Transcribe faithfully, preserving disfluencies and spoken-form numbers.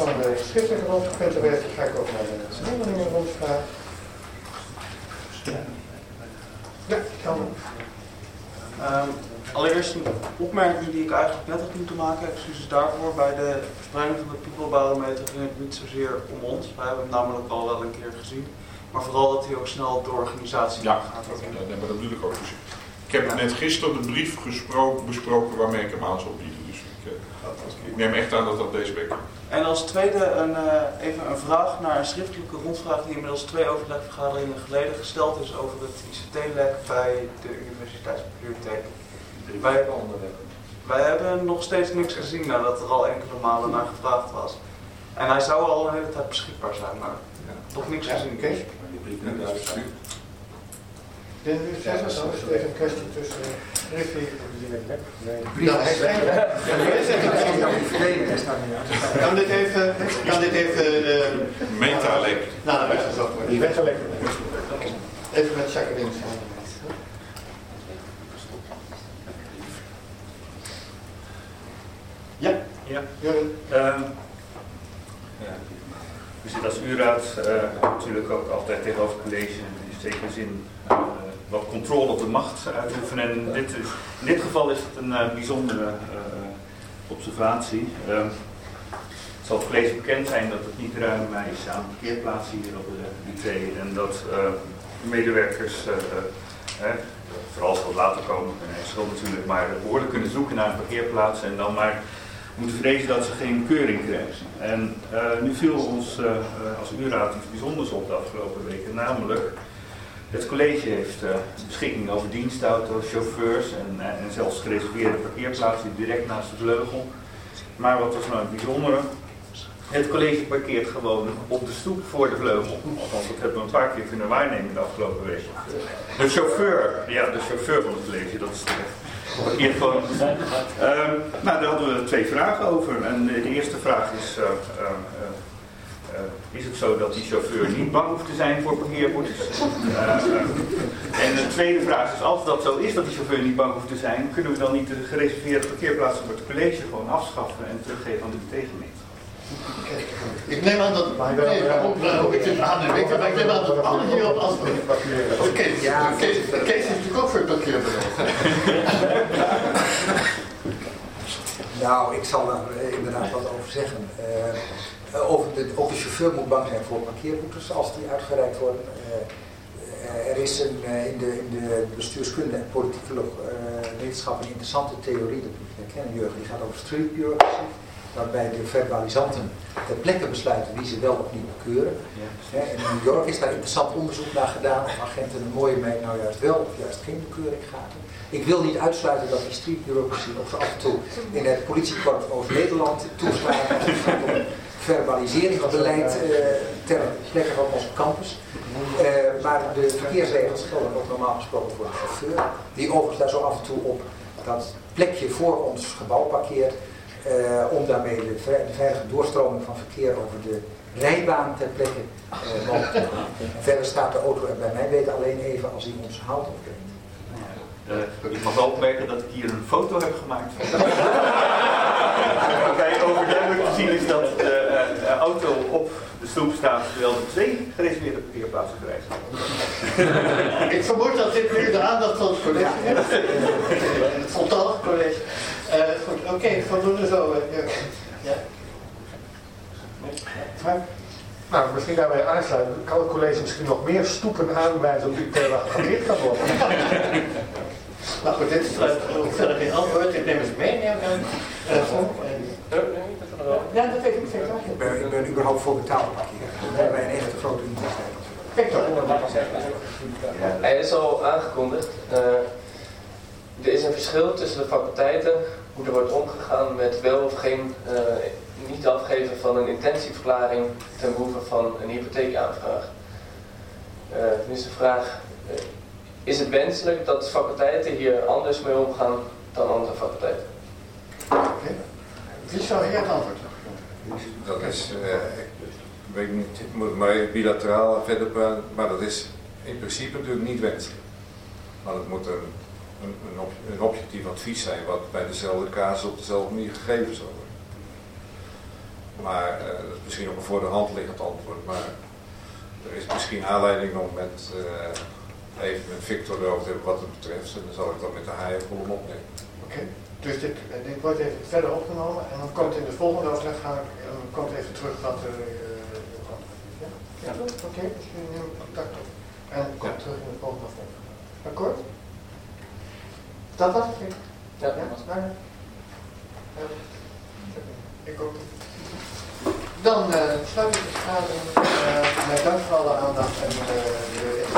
van de schriftelijke rondpunten werd, ga ik ook naar de mondelinge rondvraag. Ja, kan. Um, allereerst een opmerking die ik eigenlijk net had moeten maken, excuses daarvoor. Bij de verspreiding van de People Barometer ging het niet zozeer om ons. Wij hebben hem namelijk al wel een keer gezien. Maar vooral dat hij ook snel door organisatie ja, gaat. Ja, nee, maar dat bedoel ik ook. Dus ik heb net gisteren de brief gesproken, besproken waarmee ik hem aan zal bieden. Dus ik, uh, ik neem echt aan dat dat deze week komt. En als tweede een, uh, even een vraag naar een schriftelijke rondvraag die inmiddels twee overlegvergaderingen geleden gesteld is over het I C T-lek bij de Universiteitsbibliotheek. Wij, wij hebben nog steeds niks gezien nadat er al enkele malen naar gevraagd was. En hij zou al een hele tijd beschikbaar zijn, maar ja, nog niks ja, gezien. Okay. Dit is even een kwestie tussen Griffie en Nou, hij schrijft. Kan dit even, kan dit even uh, Meta-lek. naar de weg gezocht worden? Die weggelekt. Even met Jacqueline. Ja, ja. Jurgen. Um, ja. We zitten als U-raad uh, natuurlijk ook altijd tegenover het college in zekere zin uh, wat controle op de macht uitoefenen. En in dit, is, in dit geval is het een uh, bijzondere uh, observatie. Uh, het zal het college bekend zijn dat het niet ruim is aan parkeerplaatsen hier op de U T en dat uh, medewerkers, uh, uh, uh, vooral als we later komen, en school natuurlijk, maar behoorlijk kunnen zoeken naar een parkeerplaats en dan maar moeten vrezen dat ze geen keuring krijgen. En uh, nu viel ons uh, als U-raad iets bijzonders op de afgelopen weken, namelijk het college heeft uh, beschikking over dienstauto's, chauffeurs en, uh, en zelfs gereserveerde parkeerplaatsen direct naast de vleugel. Maar wat was nou het bijzondere? Het college parkeert gewoon op de stoep voor de vleugel. Althans, dat hebben we een paar keer kunnen waarnemen de afgelopen weken. De chauffeur, ja, de chauffeur van het college, dat is terecht. Parkeert gewoon. Uh, nou, daar hadden we twee vragen over. En de, de eerste vraag is, uh, uh, uh, uh, is het zo dat die chauffeur niet bang hoeft te zijn voor parkeerboetes? Uh, uh, en de tweede vraag is, als dat zo is dat die chauffeur niet bang hoeft te zijn, kunnen we dan niet de gereserveerde parkeerplaatsen voor het college gewoon afschaffen en teruggeven aan de tegengemeente? Ik neem aan dat het maar ik ik neem aan dat alle hierop antwoorden. Oké, Kees is natuurlijk ook voor het parkeerbeleid. Nou, ik zal er inderdaad wat over zeggen. Uh, over de, ook de chauffeur moet bang zijn voor parkeerboetes als die uitgereikt worden. Uh, er is een, uh, in, de, in de bestuurskunde en politieke uh, wetenschap een interessante theorie, dat moet je herkennen, Jurgen, die gaat over street bureaucracy. Waarbij de verbalisanten ter plekke besluiten wie ze wel of niet bekeuren. Ja. In New York is daar interessant onderzoek naar gedaan of agenten een mooie meid nou juist wel of juist geen bekeuring gaven. Ik wil niet uitsluiten dat die street bureaucracy ook zo af en toe in het politiekorps van Oost-Nederland toeslaat als het gaat om verbaliseringsbeleid uh, ter plekke van onze campus. Uh, maar de verkeersregels gelden ook normaal gesproken voor de chauffeur, die overigens daar zo af en toe op dat plekje voor ons gebouw parkeert. Uh, om daarmee de, de veilige doorstroming van verkeer over de rijbaan ter plekke uh, mogelijk te maken. Verder staat de auto er bij mij weten alleen even als hij ons hout opbrengt. Uh, ik mag wel opmerken dat ik hier een foto heb gemaakt van waarbij overduidelijk te zien is dat de uh, auto op de stoep staat terwijl er twee gereserveerde parkeerplaatsen gereisd worden. Ik vermoed dat dit nu de aandacht van het college is. Het voltallig college. Uh, goed, oké, okay, voldoende zo. Uh, ja. Ja. Nou, misschien daarbij aansluiten. Kan het college misschien nog meer stoepen aanwijzen op die thema geparkeerd kan worden? Nou goed, dit sluit ook verder geen antwoord. Ik neem eens mee. Ja, ja dat weet ik zeker. Ik ben, ik ben überhaupt voor betaalde parkeren. Dat hebben wij een echte grote universiteit. Kijk toch. Hij is al aangekondigd. Uh, er is een verschil tussen de faculteiten, hoe er wordt omgegaan met wel of geen uh, niet afgeven van een intentieverklaring ten behoeve van een hypotheekaanvraag. Uh, nu is de vraag, uh, is het wenselijk dat faculteiten hier anders mee omgaan dan andere faculteiten? Okay. Wie zou hier het antwoord? Dat is, uh, ik weet niet, ik moet maar bilateraal verder praten, maar dat is in principe natuurlijk niet wenselijk. Maar het moet een, een, een, ob, een objectief advies zijn wat bij dezelfde casus op dezelfde manier gegeven zal worden. Maar uh, dat is misschien ook een voor de hand liggend antwoord. Maar er is misschien aanleiding om met, uh, even met Victor erover te hebben wat het betreft. En dan zal ik dat met de haaienkolom opnemen. Oké, okay. Dus dit, dit wordt even verder opgenomen en dan komt in de volgende overleg gaan ik, en dan komt even terug wat er uh, ja? Ja, oké, okay. Dus jullie nemen contact op en komt ja. terug in de volgende overleg. Akkoord? Dat was het? Ja, ja? Ja? Ja. Ik ook. Dan uh, sluit ik de vergadering uh, met dank voor alle aandacht en uh, de